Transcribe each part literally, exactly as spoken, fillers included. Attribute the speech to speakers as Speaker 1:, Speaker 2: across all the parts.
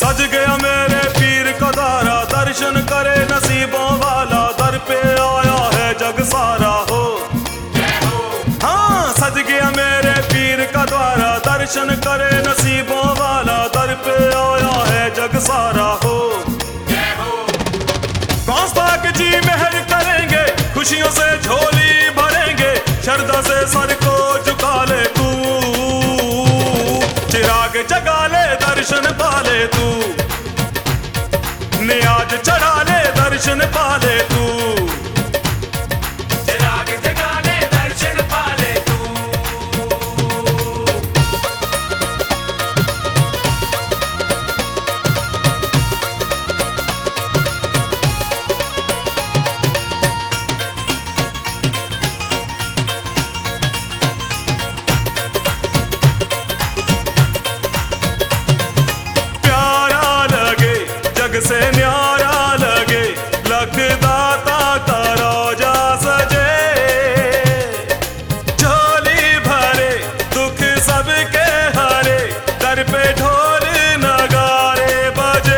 Speaker 1: सज गया मेरे पीर का द्वारा, दर्शन करे नसीबों वाला, दर पे आया है जग सारा हो। हाँ, सज गया मेरे पीर का द्वारा, दर्शन करे नसीबों वाला, दर पे आया है जग सारा हो। कौंसताक जी मेहर करेंगे, खुशियों से झोली भरेंगे, श्रद्धा से सर को झुका ले तू, चिराग जगा ले दर्शन पाले तू, नियाज चढ़ा ले दर्शन पाले तू,
Speaker 2: चिराग जगा ले दर्शन पाले तू।
Speaker 1: प्यारा लगे जग से न्यारा लगे, लख दाता का रोजा सजे, झोली भरे दुख सबके हरे, दर पे ढोल नगारे बजे।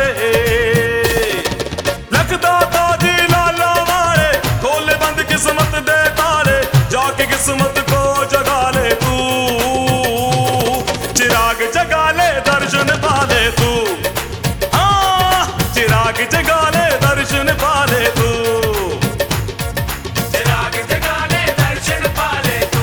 Speaker 1: लख दाता जी लाला वाले, खोले बंद किस्मत दे ताले, जाके किस्मत को जगा ले तू, चिराग जगा ले दर्शन पाले तू, चिराग जगा ले दर्शन पाले तू,
Speaker 2: चिराग जगा ले दर्शन पाले तू।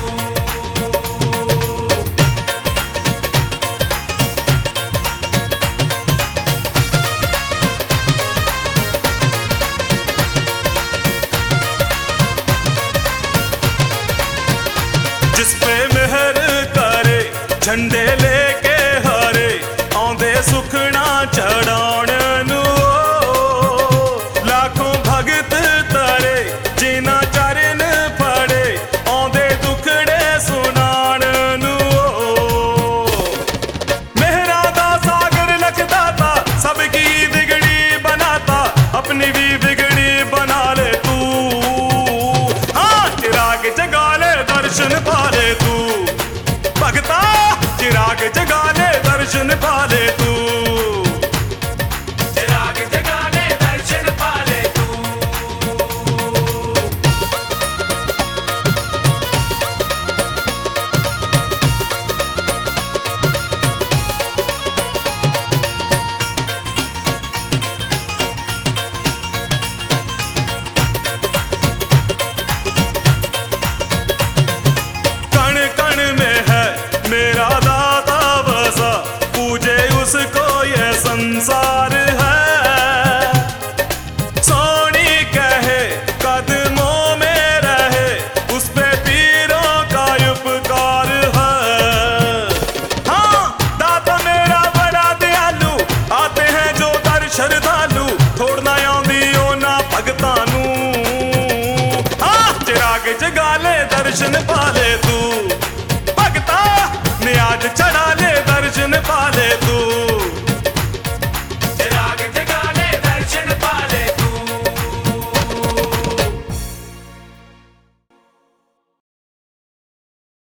Speaker 1: जिस पे मेहर करे झंडे लेके हरे, आंदे सुखना चढ़ाण नू, लाखों भगत तरे जिना चरण फड़े, आंदे दुखड़े सुनाण नू। मेहरा दा सागर लखदाता, सबकी बिगड़ी बनाता, अपनी भी बिगड़ी बना ले तू, हाँ चिराग जगा ले दर्शन पाले तू, भगता चिराग जगा ले दर्शन पाले तू।